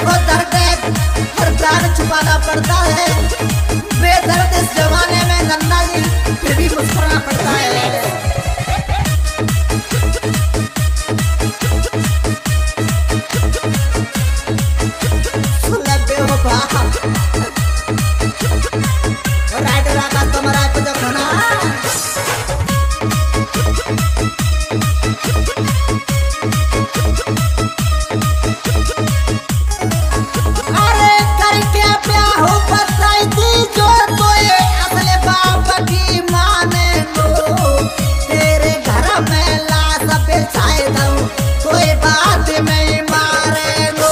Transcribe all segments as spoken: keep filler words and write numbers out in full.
लाखों दर्द हर प्राण छुपाना पड़ता है। बेदर्द इस जमाने में नन्ना जी फिर भी मुस्कुराना पड़ता है। सुन ले बेवफा राइट राका तुम्हारा पे जो खाना अरे करके प्यार हो बताई दी जो तोए असले बाप की माने लो तेरे घर में लाश बिछाए दूं कोई बात नहीं मारे लो।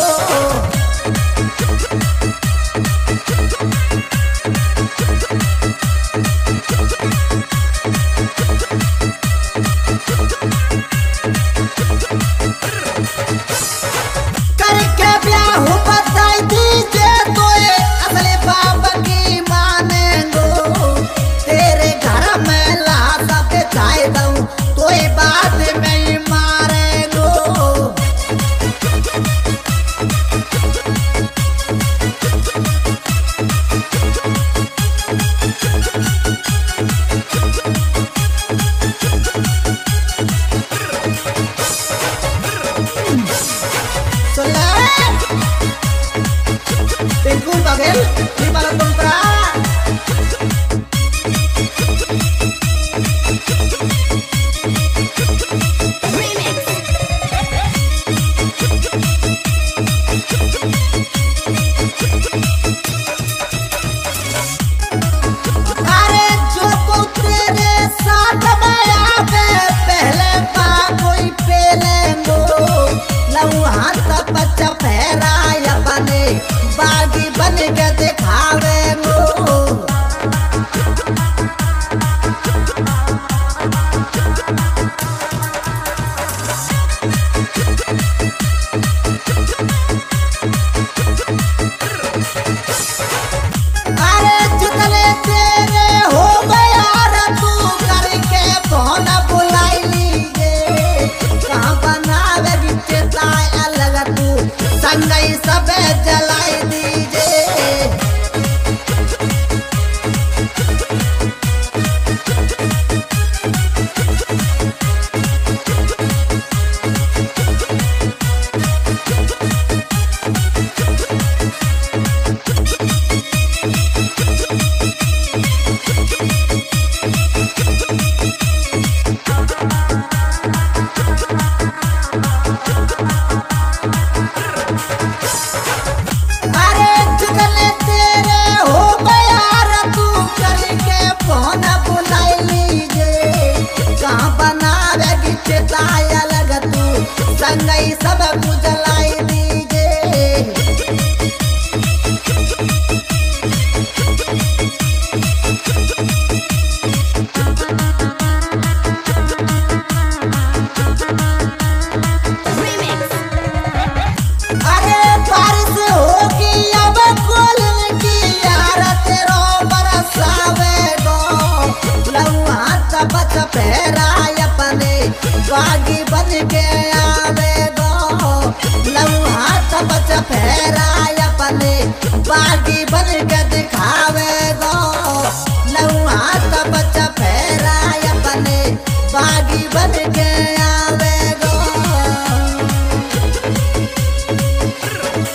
करके ब्याह हो बताई दीजिए तोए असली बाप की माने लो तेरे घर में लाश बिछाए दूं कोई बात नहीं मारे लो। Tengku bagel di malam kontra. अरे जो को तेरे साथ में आवे पहले पा कोई पेलेंगो लव हाथ बच्चा फेरा या बने बागी बन के दिखावे गो। अरे जितने तेरे हो गया रे तू करके फोन बुलाई लीजिए कहाँ बनावे बिचता अलग तू संगई सब जलाई दीजिए। अरे जितने तेरे हो गया रे तू करके फोन बुलाई लीजिए कहाँ बनावे गिचता अलग तू संगई सब कुछ जलाई दीजिए। अरे बारिश होगी अब कोल की यार तेरो बरसावे गो लव हाथ बच फेरा अपने बागी बन के आवे गो लव हाथ बच फेरा अपने बागी बन के